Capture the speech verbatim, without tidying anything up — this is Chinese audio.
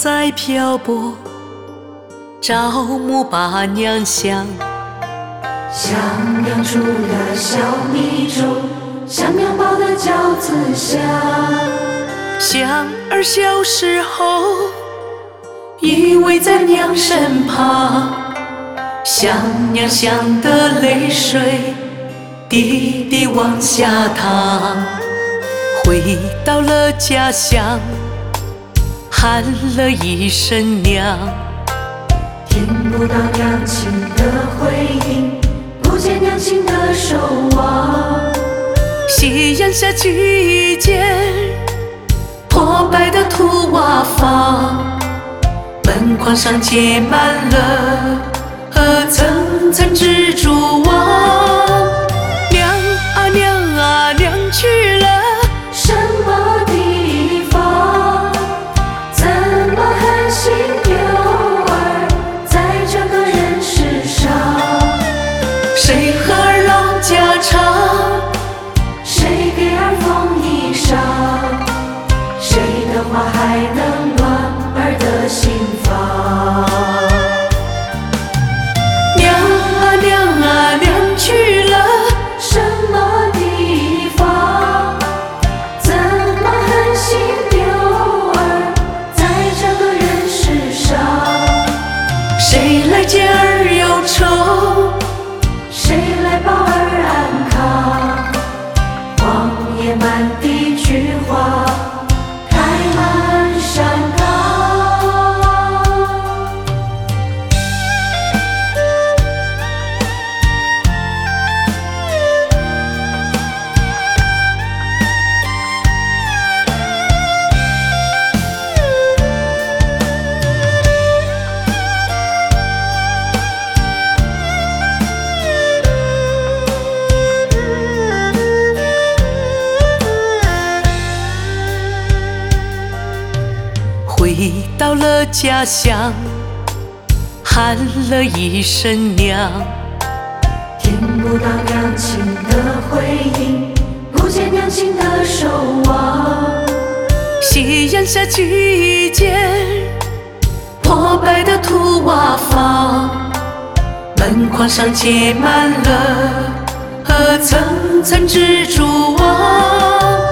在漂泊，朝暮把娘想。 像娘煮的小米粥，像娘抱的饺子香。 想儿小时候依偎在娘身旁，想娘想的泪水滴滴往下淌。回到了家乡，喊了一声娘， 听不到娘亲的回应，不见娘亲的守望。 夕阳下去见破败的土瓦房，门框上结满了层层蜘蛛网。娘啊娘啊娘去了什么地方？怎么狠心丢儿在这个人世上？ 谁和儿唠家常？ 谁给儿缝衣裳？谁的话还能暖儿的心房？ 娘啊娘啊娘去了什么地方？怎么狠心丢儿在这个人世上？ 谁来见儿忧愁？ 谁来保儿安康？荒野满地菊花开满山岗。 回到了家乡，喊了一声娘， 听不到娘亲的回应，不见娘亲的守望。 夕阳下去见破败的土瓦房，门框上结满了层层蜘蛛网。